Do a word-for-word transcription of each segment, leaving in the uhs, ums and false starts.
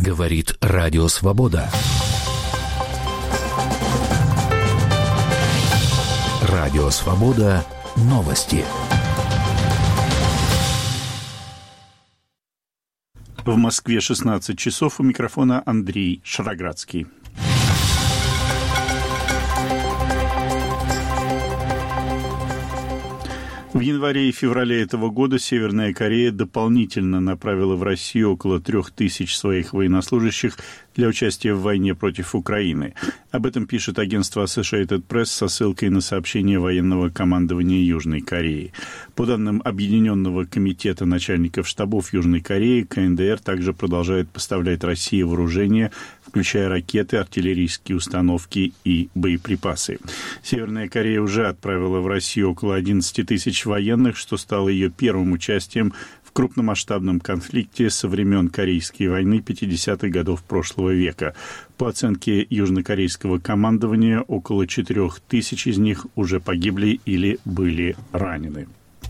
Говорит Радио Свобода. Радио Свобода. Новости. В Москве шестнадцать часов. У микрофона Андрей Шароградский. В январе и феврале этого года Северная Корея дополнительно направила в Россию около трех тысяч своих военнослужащих для участия в войне против Украины. Об этом пишет агентство Associated Press со ссылкой на сообщение военного командования Южной Кореи. По данным Объединенного комитета начальников штабов Южной Кореи, ка эн дэ эр также продолжает поставлять России вооружение, включая ракеты, артиллерийские установки и боеприпасы. Северная Корея уже отправила в Россию около одиннадцать тысяч военных, что стало ее первым участием в крупномасштабном конфликте со времен Корейской войны пятидесятых годов прошлого века. По оценке южнокорейского командования, около четырех тысяч из них уже погибли или были ранены.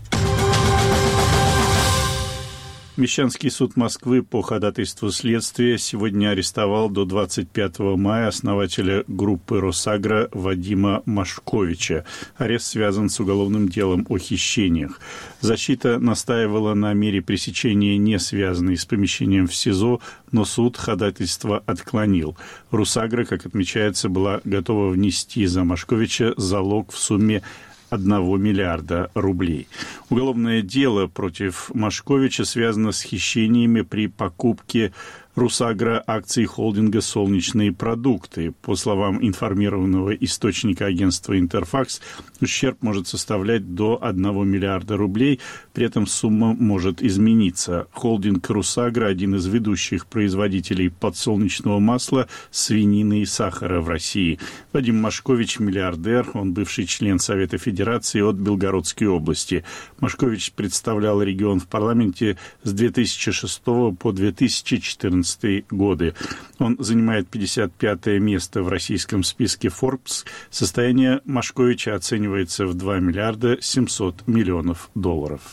Мещанский суд Москвы по ходатайству следствия сегодня арестовал до двадцать пятого мая основателя группы «Росагро» Вадима Машковича. Арест связан с уголовным делом о хищениях. Защита настаивала на мере пресечения, не связанной с помещением в СИЗО, но суд ходатайство отклонил. «Росагро», как отмечается, была готова внести за Машковича залог в сумме одного миллиарда рублей. Уголовное дело против Машковича связано с хищениями при покупке «Росагро» акций холдинга «Солнечные продукты». По словам информированного источника агентства «Интерфакс», ущерб может составлять до одного миллиарда рублей, при этом сумма может измениться. Холдинг «Росагро» – один из ведущих производителей подсолнечного масла, свинины и сахара в России. Вадим Машкович – миллиардер, он бывший член Совета Федерации от Белгородской области. Машкович представлял регион в парламенте с две тысячи шестого по две тысячи четырнадцатый годы. Он занимает пятьдесят пятое место в российском списке Forbes. Состояние Машковича оценивается в два миллиарда семьсот миллионов долларов.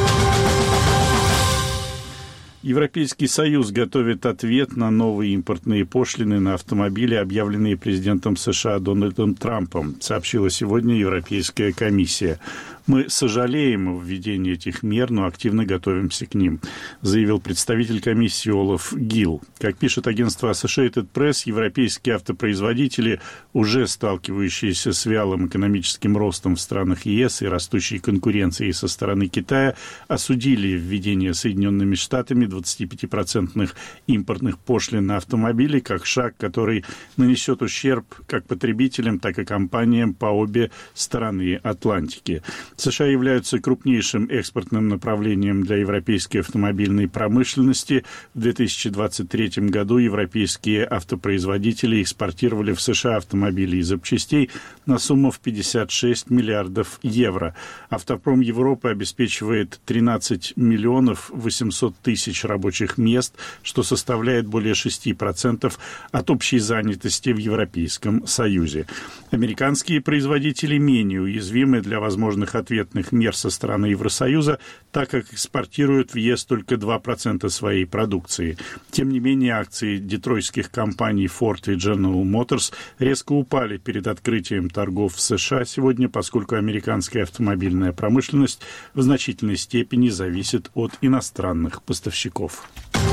Европейский Союз готовит ответ на новые импортные пошлины на автомобили, объявленные президентом США Дональдом Трампом, сообщила сегодня Европейская комиссия. «Мы сожалеем о введении этих мер, но активно готовимся к ним», заявил представитель комиссии Олаф Гилл. Как пишет агентство Associated Press, европейские автопроизводители, уже сталкивающиеся с вялым экономическим ростом в странах ЕС и растущей конкуренцией со стороны Китая, осудили введение Соединенными Штатами двадцатипятипроцентных импортных пошлин на автомобили как шаг, который нанесет ущерб как потребителям, так и компаниям по обе стороны Атлантики. США являются крупнейшим экспортным направлением для европейской автомобильной промышленности. В две тысячи двадцать третьем году европейские автопроизводители экспортировали в США автомобили и запчастей на сумму в пятьдесят шесть миллиардов евро. Автопром Европы обеспечивает тринадцать миллионов восемьсот тысяч рабочих мест, что составляет более шесть процентов от общей занятости в Европейском Союзе. Американские производители менее уязвимы для возможных ответных мер со стороны Евросоюза, так как экспортируют в ЕС только два процента своей продукции. Тем не менее, акции детройтских компаний Ford и General Motors резко упали перед открытием торгов в США сегодня, поскольку американская автомобильная промышленность в значительной степени зависит от иностранных поставщиков.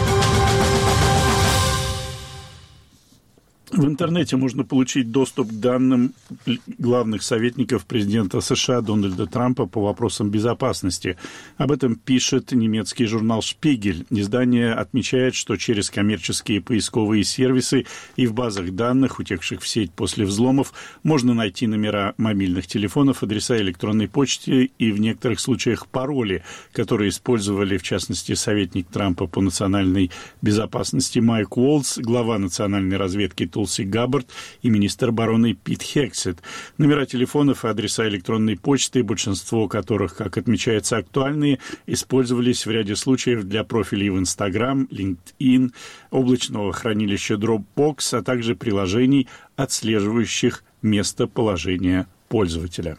В интернете можно получить доступ к данным главных советников президента США Дональда Трампа по вопросам безопасности. Об этом пишет немецкий журнал «Шпигель». Издание отмечает, что через коммерческие поисковые сервисы и в базах данных, утекших в сеть после взломов, можно найти номера мобильных телефонов, адреса электронной почты и в некоторых случаях пароли, которые использовали, в частности, советник Трампа по национальной безопасности Майк Уолтс, глава национальной разведки Тулси Габбард и министр обороны Пит Хексет. Номера телефонов и адреса электронной почты, большинство которых, как отмечается, актуальные, использовались в ряде случаев для профилей в Instagram, LinkedIn, облачного хранилища Dropbox, а также приложений, отслеживающих местоположение пользователя.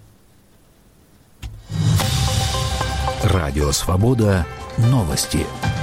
Радио Свобода. Новости.